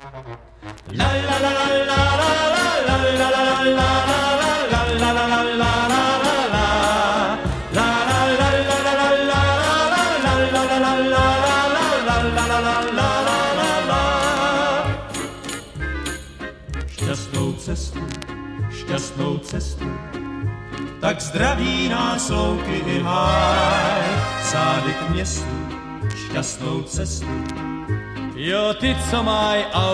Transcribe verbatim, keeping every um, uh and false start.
La la la la la la la la la la la la la šťastnou cestu, šťastnou cestu, tak zdraví nás louky i háj, sády k městu, šťastnou cestu. Jo, ty, co maj